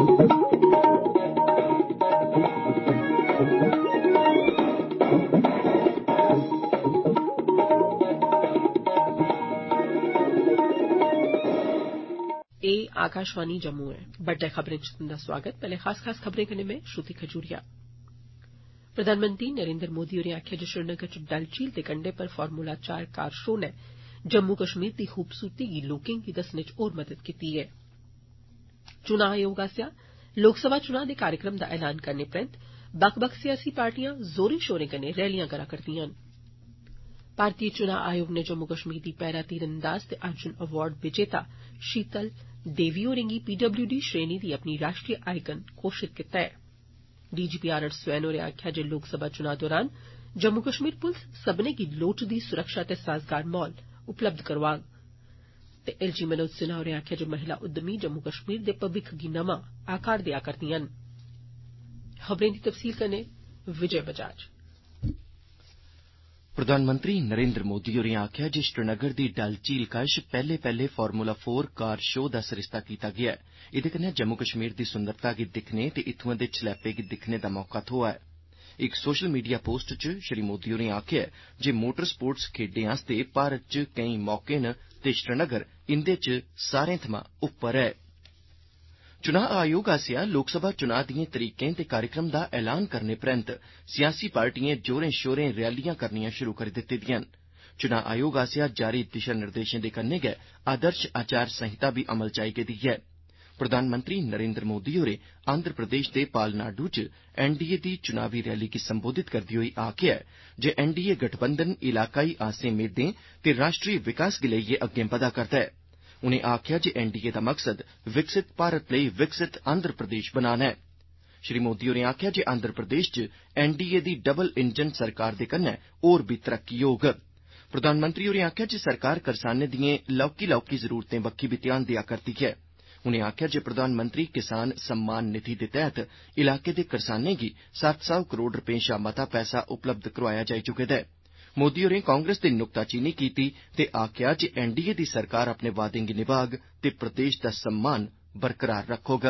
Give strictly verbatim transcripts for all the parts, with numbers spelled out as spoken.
आकाशवाणी जम्मू है बड्डे खबरें च तुंदा स्वागत पैहले खास खास खबरें कन्नै में श्रुति खजूरिया। प्रधानमंत्री नरेन्द्र मोदी होरें आखेआ जे श्रीनगर च डल झील दे कंढे पर फार्मूला चार कार शो नै जम्मू कश्मीर दी खूबसूरती गी लोकें गी दस्सने च होर मदद कीती ऐ। चुनां आयोग आसेआ लोकसभा चुनां दे कार्यक्रम दा ऐलान करने परैंत बक्ख बक्ख सियासी पार्टियां जोरें शोरें कन्नै रैलियां करा करदिआं न। भारतीय चुनां आयोग नै जम्मू कश्मीर दी पैरा तीरअंदाज ते अर्जुन अवार्ड विजेता शीतल देवी होरें गी पीडब्ल्यू डी श्रेणी दी अपनी राष्ट्रीय आइकन घोषित कीता ऐ। डीजीपी आर एस स्वैन होरें आखेआ जे लोकसभा चुनां दौरान जम्मू कश्मीर पुलस सब्भनें गी लोड़चदी सुरक्षा ते साजगार माहौल उपलब्ध करोआग। ते एल जी मनोज सिन्हा होरें आखेआ जे महिला उद्यमी जम्मू कश्मीर दे भविक्ख गी नमां आकार देआ करदिआं न। खबरें दी तफसील कन्नै विजय बजाज। प्रधानमंत्री नरेन्द्र मोदी होरें आखेआ जे श्रीनगर दी डल झील कश पैहले पैहले फार्मूला फोर कार शो दा सरिस्ता कीता गेआ ऐ। एह्दे कन्नै जम्मू कश्मीर दी सुंदरता गी दिक्खने ते इत्थुआं दे छलैपे गी दिक्खने दा मौका थ्होआ ऐ। इक सोशल मीडिया पोस्ट च श्री मोदी होरें आखेआ जे मोटर स्पोर्ट्स खेड्डें आस्तै भारत च केईं मौके न ते श्रीनगर इंदे च सारें थमां उप्पर ऐ। चुनां आयोग आसेआ लोकसभा चुनां दिएं तरीकें ते कार्यक्रम दा ऐलान करने परैंत सियासी पार्टिएं जोरें शोरें रैलियां करनियां शुरु करी दित्ती दिआं न। चुनां आयोग आसेआ जारी दिशा निर्देशें दे कन्नै गै आदर्श आचार संहिता बी अमल च आई गेदी ऐ। प्रधानमंत्री नरेन्द्र मोदी होरें आंध्र प्रदेश दे पालनाडू च एनडीए दी चुनावी रैली गी संबोधित करदे होई आखेआ जे एनडीए गठबंधन इलाकाई आसें मेदें ते राष्ट्री विकास गी लेइयै अग्गें बधा करदा ऐ। उनें आखेआ जे एनडीए दा मकसद विकसित भारत लेई विकसित आंध्र प्रदेश बनाना ऐ। श्री मोदी होरें आखेआ जे आंध्र प्रदेश च एनडीए दी डबल इंजन सरकार दे कन्नै होर बी तरक्की होग। प्रधानमंत्री होरें आखेआ जे सरकार करसानें दिएं लौह्की लौह्की जरूरतें बक्खी बी ध्यान देआ करदी ऐ। उनें आखेआ जे प्रधानमंत्री किसान सम्मान निधि दे तैह्त इलाके दे करसानें गी सत्त सौ करोड़ रपें शा मता पैसा उपलब्ध करोआया जाई चुके दा ऐ। मोदी होरें कांग्रेस दी नुक्ताचीनी कीती ते आखेआ जे एनडीए दी सरकार अपने वादें गी निभाग ते प्रदेश दा सम्मान बरकरार रक्खोग।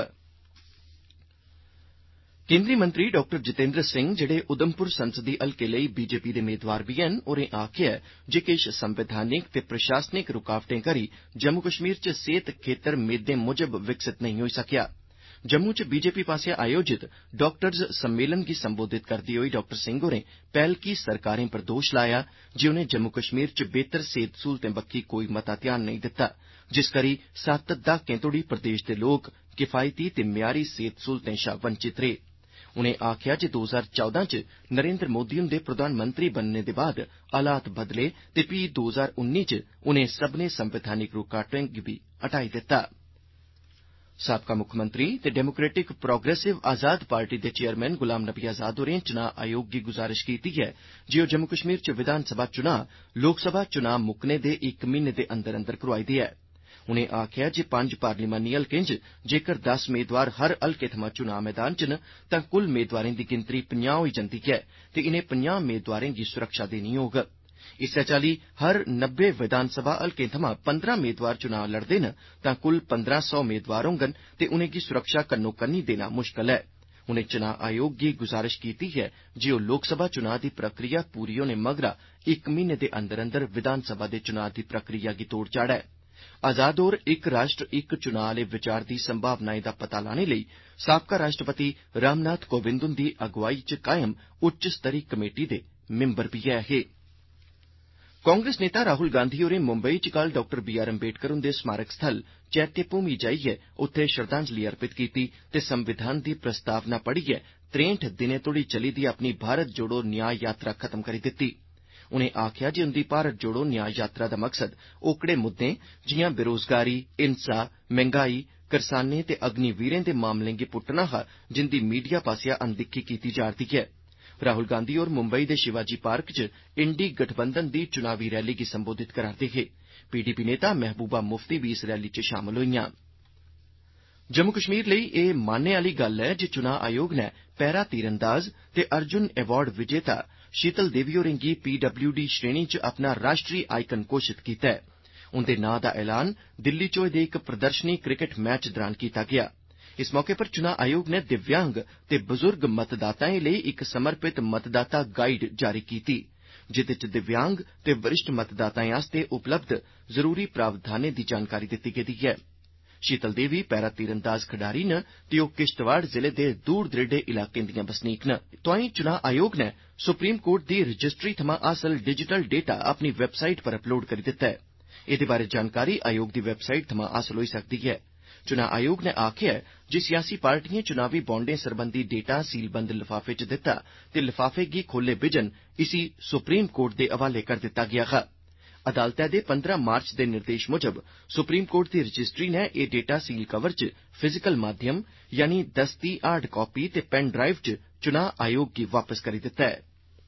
केन्द्री मंत्री डाक्टर जितेंद्र सिंह जेहड़े उधमपुर संसदी हलके लेई बीजेपी दे मेदवार बी हैन होरें आखेआ जे किश संवैधानिक ते प्रशासनिक रुकावटें करी जम्मू कश्मीर च सेहत खेत्तर मेदें मुजब विकसित नेईं होई सकेआ। जम्मू च बीजेपी पास्सेआ आयोजित डाक्टर्स सम्मेलन गी संबोधित करदे होई डाक्टर सिंह होरें पैह्लकी सरकारें पर दोश लाया जे उनें जम्मू कश्मीर च बेहतर सेहत सहूलतें बक्खी कोई मता ध्यान नेईं दित्ता, जिस करी सत्त दहाकें तोड़ी प्रदेश दे लोक किफायती ते म्यारी सेहत सहूलतें शा वंचित रेह्। उनें आखेआ जे दो ज्हार चौदां च नरेन्द्र मोदी हुंदे प्रधानमंत्री बनने दे बाद हालात बदले ते फ्ही दो ज्हार उन्नी च उनें सब्भनें संवैधानिक रुकावटें गी बी हटाई दित्ता। साबका मुक्खमंत्री ते डेमोक्रेटिक प्रोग्रेसिव आजाद पार्टी दे चेयरमैन गुलाम नबी आजाद होरें चुनां आयोग गी गुजारिश कीती ऐ जे ओह् जम्मू कश्मीर च विधानसभा चुनां लोकसभा चुनां मुक्कने दे इक म्हीने दे अंदर अंदर करोआई देऐ। उनें आखेआ जे पंज पार्लिमानी हलकें च जेकर दस मेदवार हर हलके थमां चुनां मैदान च न तां कुल मेदवारें दी गिनतरी पंजाह् होई जंदी ऐ ते इनें पंजाह् मेदवारें गी सुरक्षा देनी होग। इस्सै चाल्ली हर नब्बे विधानसभा हलकें थमां पंद्रह मेदवार चुनां लड़दे न तां कुल पंद्रह सौ मेदवार होङन ते उनेंगी सुरक्षा कन्नो कन्नी देना मुश्कल ऐ। उनें चुनां आयोग गी गुजारिश कीती ऐ जे ओह् लोकसभा चुनां दी प्रक्रिया पूरी होने मगरा इक म्हीने दे अंदर अंदर विधानसभा दे चुनां दी प्रक्रिया गी तोड़ चाढ़ै। आजाद होर इक राष्ट्र इक चुनां आह्ले विचार दी संभावनाएं दा पता लाने लेई साबका राष्ट्रपति रामनाथ कोविंद हुंदी अगुवाई च कायम उच्च स्तरी कमेटी दे मिंबर बी ऐ हे। कांग्रेस नेता राहुल गांधी होरें मुंबई च कल डाक्टर बी आर अम्बेडकर हुंदे स्मारक स्थल चैत्य भूमि जाइयै उत्थे श्रद्धांजलि अर्पित कीती ते संविधान दी प्रस्तावना पढ़ियै त्रेंठ दिनें तोड़ी चली दी अपनी भारत जोड़ो न्याय यात्रा खत्म करी दित्ती। उनें आखेआ जे उंदी भारत जोड़ो न्याय यात्रा दा मकसद ओकड़े मुद्दें जिआं बेरोजगारी, हिंसा, महंगाई, करसानें ते अग्निवीरें दे मामलें गी पुट्टना हा जिंदी मीडिया पास्सेआ अनदिक्खी कीती जा'रदी ऐ। राहुल गांधी होर मुंबई दे शिवाजी पार्क च इंडी गठबंधन दी चुनावी रैली गी संबोधित करा'रदे हे। पीडीपी नेता महबूबा मुफ्ती बी इस रैली च शामल होईआं। जम्मू कश्मीर लेई एह् मान्ने आह्ली गल्ल ऐ जे चुनां आयोग नै पैरा तीरअंदाज ते अर्जुन अवार्ड विजेता शीतल देवी होरें गी पीडब्ल्यू डी श्रेणी च अपना राष्ट्री आइकन घोषित कीता ऐ। उंदे नां दा ऐलान दिल्ली च होए दे इक प्रदर्शनी क्रिकेट मैच दौरान कीता गेआ। इस मौके पर चुनां आयोग नै दिव्यांग ते बजुर्ग मतदाताएं लेई इक समर्पित मतदाता गाइड जारी कीती जेदे च दिव्यांग ते वरिष्ठ मतदाताएं आस्तै उपलब्ध जरूरी प्रावधानें दी जानकारी दित्ती गेदी ऐ। शीतल देवी पैरा तीरंदाज खडारी न ते ओह किश्तवाड़ जिले दे दूर दरेडे इलाकें दियां बसनीक न। तोआईं चुनां आयोग नै सुप्रीम कोर्ट दी रजिस्ट्री थमां हासल डिजिटल डेटा अपनी वैबसाइट पर अपलोड करी दित्ता ऐ। एह्दे बारै जानकारी आयोग दी वैबसाइट थमां हासल होई सकदी ऐ। चुनां आयोग नै आखेआ ऐ जे सियासी पार्टिएं चुनावी बॉन्डें सरबंधी डेटा सीलबंद लफाफे च दित्ता ते लफाफे गी खोले बिजन इसी सुप्रीम कोर्ट दे हवाले करी दित्ता गेआ हा। अदालतै दे पंद्रह मार्च दे निर्देश मुजब सुप्रीम कोर्ट दी रजिस्ट्री नै एह् डेटा सील कवर च फिजिकल माध्यम यानी दस्ती हार्ड कापी ते पेन ड्राइव च चुनां आयोग गी वापस करी दित्ता ऐ।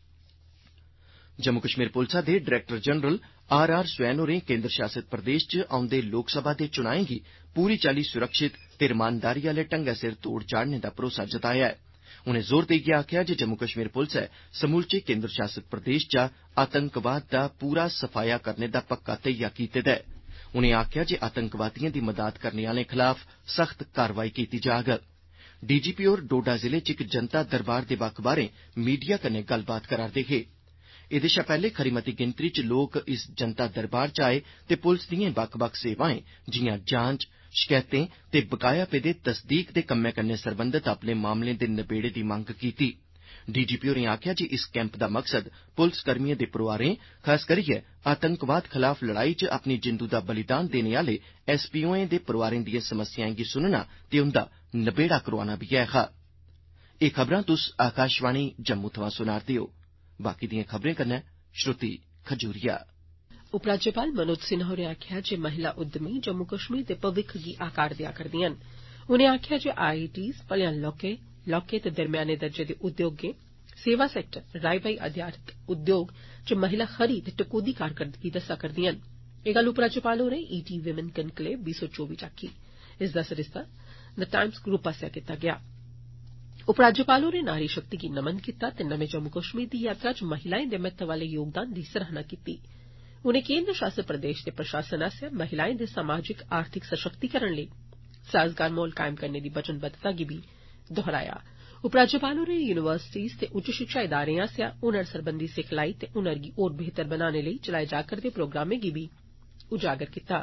जम्मू कश्मीर पुलसा दे director general R R Swain होरें केन्द्र शासित प्रदेश च औंदे लोकसभा दे चुनाएं गी पूरी चाल्ली सुरक्षित ते रमानदारी आह्ले ढंगै सिर तोड़ चाढ़ने दा भरोसा जताया ऐ। उनें जोर देइयै आखेआ जे जम्मू कश्मीर पुलसै समूलचे केन्द्र शासित प्रदेश चा आतंकवाद दा पूरा सफाया करने दा पक्का धैया कीते दा ऐ। उनें आखेआ जे आतंकवादिएं दी मदाद करने आह्लें खलाफ सख्त कार्रवाई कीती जाग। डीजीपी होर डोडा जिले च इक जनता दरबार दे बक्ख बाहरें मीडिया कन्नै गल्लबात करा'रदे हे। एह्दे शा पैह्ले खरी मती गिनतरी च लोक इस जनता दरबार च आए ते पुलस दिएं बक्ख बक्ख सेवाएं जिआं जांच शकैतें ते बकाया पेदे तसदीक दे कम्मै कन्नै सरबंधत अपने मामलें दे नबेड़े दी मंग कीती। डीजीपी होरें आखेआ जे इस कैंप दा मकसद पुलसकर्मिएं दे परोआरें खास करियै आतंकवाद खलाफ लड़ाई च अपनी जिंदू दा बलिदान देने आह्ले एसपीओएं दे परोआरें दिएं समस्याएं गी सुनना ते उंदा नबेड़ा करोआना बी ऐ हा। एह् खबरां तुस आकाशवाणी जम्मू थमां सुना'रदे ओ। बाकी दिएं खबरें कन्नै श्रुति खजूरिया। उपराज्यपाल मनोज सिन्हा होरें आखेआ जे महिला उद्यमी जम्मू कश्मीर दे भविक्ख गी आकार देआ करदिआं न। उनें आखेआ जे आईआईटीज़ भलेआं लौह्के लौह्के ते दरम्याने दर्जे दे उद्योगें सेवा सैक्टर राई बाई आधारित उद्योग च महिला खरी ते टकोह्दी कारकरदगी दस्सा करदिआं न। एह् गल्ल उपराज्यपाल होरें ईटी विमेन कनक्लेव बीह् सौ चौबी च आखी। इसदा सरिस्ता द टाइम्स ग्रुप आसेआ कीता गेआ। उपराज्यपाल होरें नारी शक्ति गी नमन कीता ते नमें जम्मू कश्मीर दी यात्रा च महिलाएं दे महत्व आह्ले योगदान दी सराहना कीती। उनें केन्द्र शासित प्रदेश दे प्रशासन आसेआ महिलाएं दे समाजिक आर्थिक सशक्तिकरण लेई साजगार माहौल कायम करने दी वचनबद्धता गी बी दोहराया। उपराज्यपाल होरें यूनिवर्सिटीज़ ते उच्च शिक्षा इदारें आसेआ हुनर सरबंधी सिखलाई ते हुनर गी होर बेहतर बनाने लेई चलाए जा करदे प्रोग्रामें गी बी उजागर कीता।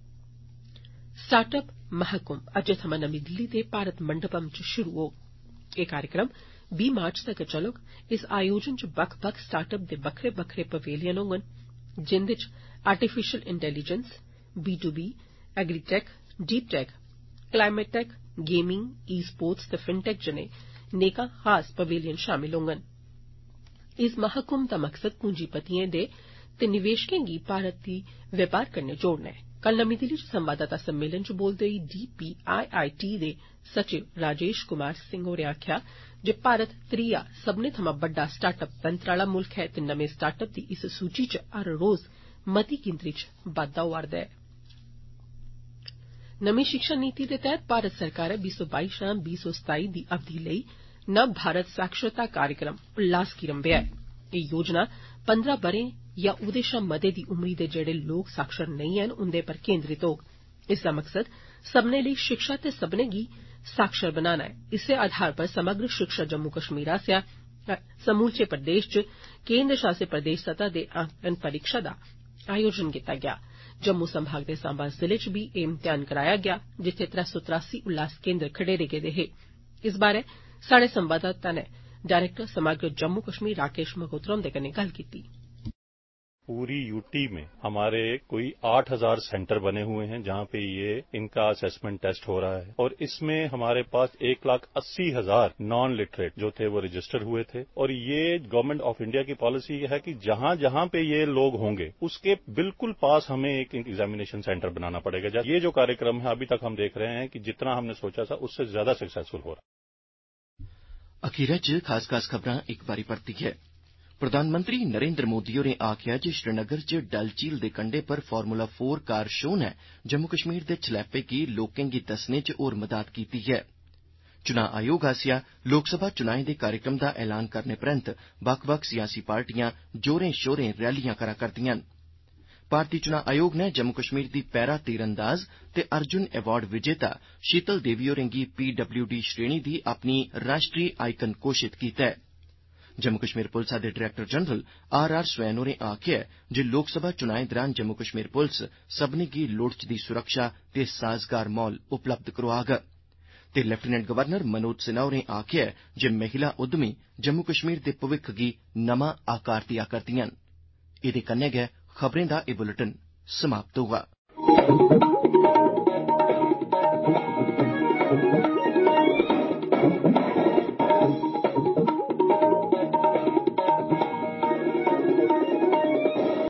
स्टार्टअप महाकुंभ अज्जै थमां नमीं दिल्ली दे भारत मंडपम च शुरू होग। एह् कार्यक्रम बीह् मार्च तगर चलुग। इस आयोजन च बक्ख बक्ख स्टार्टअप दे बक्खरे बक्खरे पवेलियन होङन जिंदे च artificial intelligence B to B agritech deep tech climate tech gaming esports ते फिनटेक जनेह नेकां खास पवेलियन शामिल होङन। इस महाकुंभ दा मकसद पूंजीपतिएं दे ते निवेशकें गी भारत दी व्यापार कन्नै जोड़ना ऐ। कल नमीं दिल्ली च संवाददाता सम्मेलन च बोलदे होई डीपीआईआईटी दे सचिव राजेश कुमार सिंह होरें आखेआ जे भारत त्रीया सब्मनें थमां बड्डा स्टार्टअप तंत्र आह्ला मुल्ख ऐ ते नमें स्टार्टअप दी इस सूची च हर रोज मती गिनतरी च बाद्दा होआ'रदा ऐ। नमीं शिक्षा नीति दे तैह्त भारत सरकारै बीह् सौ बाई शा बीह् सौ सताई दी अवधि लेई नव भारत साक्षरता कार्यक्रम उल्लास गी रंभेआ ऐ। एह् योजना पंदरां ब'रें या ओह्दे शा मते दी उमरी दे जेहड़े लोक साक्षर नेईं हैन उंदे पर केन्द्रित होग। इसदा मकसद सब्मनें लेई शिक्षा ते सब्मनें गी साक्षर बनाना ऐ। इस्सै आधार पर समग्र शिक्षा जम्मू कश्मीर आसेआ समूलचे प्रदेश च केन्द्र शासित प्रदेश सतह दे आंकलन परीक्षा दा आयोजन कीता गेआ। जम्मू संभाग दे सांबा जिले च बी एह् इम्तेहान कराया गेआ जित्थे त्रै सौ त्रासी उल्लास केन्द्र खडेरे गेदे हे। इस बारै साढ़े संवाददाता नै डायरेक्टर समग्र जम्मू कश्मीर राकेश मगोत्रा हुंदे कन्नै गल्ल कीती। पूरी यूटी में हमारे कोई आठ हज़ार सेंटर बने हुए हैं जहां पे ये इनका असेसमेंट टेस्ट हो रहा है और इसमें हमारे पास एक लाख अस्सी हजार नॉन लिटरेट जो थे वो रजिस्टर हुए थे और ये गवर्नमेंट ऑफ इंडिया की पॉलिसी है कि जहां जहां पे ये लोग होंगे उसके बिल्कुल पास हमें एक एग्जामिनेशन सेंटर बनाना पड़ेगा। ये जो कार्यक्रम है अभी तक हम देख रहे हैं कि जितना हमने सोचा था उससे ज्यादा सक्सेसफुल हो रहा है। अखीरै च खास खास खबरां एक बारी परतियै। प्रधानमंत्री नरेन्द्र मोदी होरें आखेआ जे श्रीनगर च डल झील दे कंढे पर फार्मूला फोर कार शो नै जम्मू कश्मीर दे छलैपे गी लोकें गी दस्सने च होर मदाद कीती ऐ। चुनां आयोग आसेआ लोकसभा चुनाएं दे कार्यक्रम दा ऐलान करने परैंत बक्ख बक्ख सियासी पार्टियां जोरें शोरें रैलियां करा करदिआं न। भारतीय चुनां आयोग नै जम्मू कश्मीर दी पैरा तीरअंदाज ते अर्जुन अवार्ड विजेता शीतल देवी होरें गी पीडब्ल्यूडी श्रेणी दी अपनी राष्ट्री आइकन घोषित कीता ऐ। जम्मू कश्मीर पुलसा दे director general R R Swain होरें आखेआ ऐ जे लोकसभा चुनाएं दौरान जम्मू कश्मीर पुलस सब्भनें गी लोड़चदी सुरक्षा ते साजगार माहौल उपलब्ध करोआग। ते लेफ्टिनेंट गवर्नर मनोज सिन्हा होरें आखेआ ऐ जे महिला उद्यमी जम्मू कश्मीर दे भविक्ख गी नमां आकार देआ करदिआं न। एह्दे कन्नै गै खबरें दा एह् बुलेटिन समाप्त होआ।